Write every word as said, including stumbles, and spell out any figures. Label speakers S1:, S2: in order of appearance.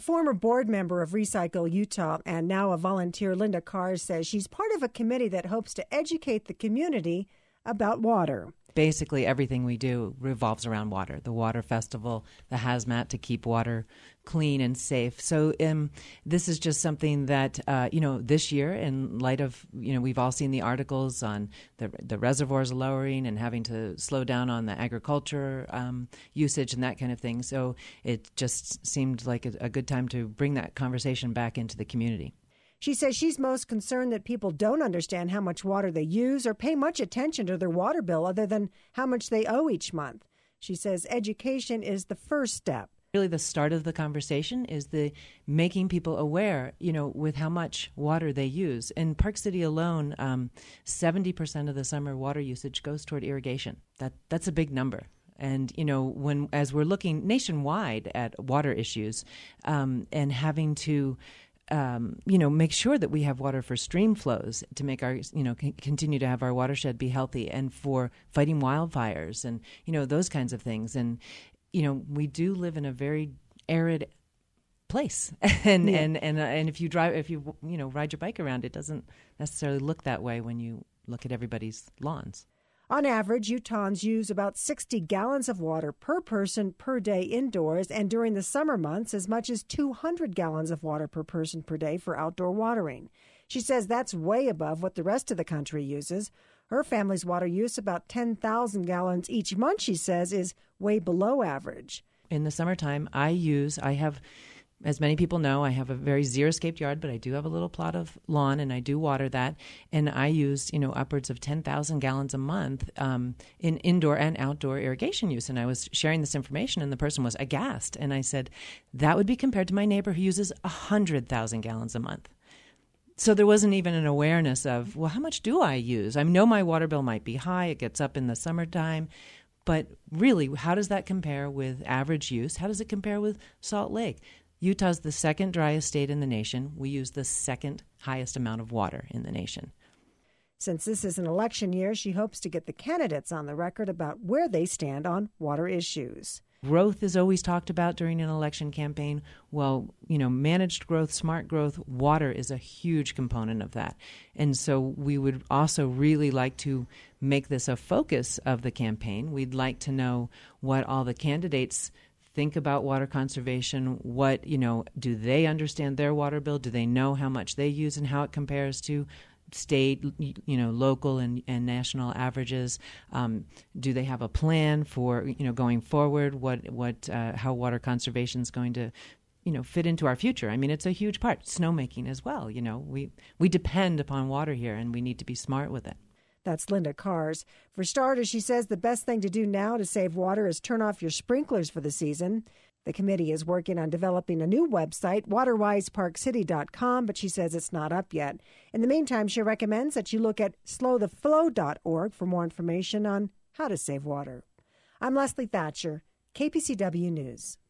S1: A former board member of Recycle Utah and now a volunteer, Linda Cars, says she's part of a committee that hopes to educate the community about water.
S2: Basically, everything we do revolves around water. The water festival, the hazmat to keep water clean and safe. So um, this is just something that, uh, you know, this year, in light of, you know, we've all seen the articles on the, the reservoirs lowering and having to slow down on the agriculture um, usage and that kind of thing. So it just seemed like a, a good time to bring that conversation back into the community.
S1: She says she's most concerned that people don't understand how much water they use or pay much attention to their water bill other than how much they owe each month. She says education is the first step.
S2: Really, the start of the conversation is the making people aware, you know, with how much water they use. In Park City alone, um, seventy percent of the summer water usage goes toward irrigation. That that's a big number. And, you know, when as we're looking nationwide at water issues um, and having to Um, you know, make sure that we have water for stream flows to make our, you know, c- continue to have our watershed be healthy, and for fighting wildfires and, you know, those kinds of things. And, you know, we do live in a very arid place. and,
S1: yeah.
S2: and, and, uh, and if you drive, if you, you know, ride your bike around, it doesn't necessarily look that way when you look at everybody's lawns.
S1: On average, Utahns use about sixty gallons of water per person per day indoors, and during the summer months, as much as two hundred gallons of water per person per day for outdoor watering. She says that's way above what the rest of the country uses. Her family's water use, about ten thousand gallons each month, she says, is way below average.
S2: In the summertime, I use, I have... As many people know, I have a very xeriscaped yard, but I do have a little plot of lawn, and I do water that. And I use, you know, upwards of ten thousand gallons a month um, in indoor and outdoor irrigation use. And I was sharing this information, and the person was aghast. And I said, that would be compared to my neighbor who uses one hundred thousand gallons a month. So there wasn't even an awareness of, well, how much do I use? I know my water bill might be high. It gets up in the summertime. But really, how does that compare with average use? How does it compare with Salt Lake? Utah's the second driest state in the nation. We use the second highest amount of water in the nation.
S1: Since this is an election year, she hopes to get the candidates on the record about where they stand on water issues.
S2: Growth is always talked about during an election campaign. Well, you know, managed growth, smart growth, water is a huge component of that. And so we would also really like to make this a focus of the campaign. We'd like to know what all the candidates think about water conservation. What, you know, do they understand their water bill? Do they know how much they use and how it compares to state, you know, local and, and national averages? Um, do they have a plan for, you know, going forward? What, what, uh, how water conservation is going to, you know, fit into our future? I mean, it's a huge part. Snowmaking as well. You know, we we depend upon water here, and we need to be smart with it.
S1: That's Linda Cars. For starters, she says the best thing to do now to save water is turn off your sprinklers for the season. The committee is working on developing a new website, water wise park city dot com, but she says it's not up yet. In the meantime, she recommends that you look at slow the flow dot org for more information on how to save water. I'm Leslie Thatcher, K P C W News.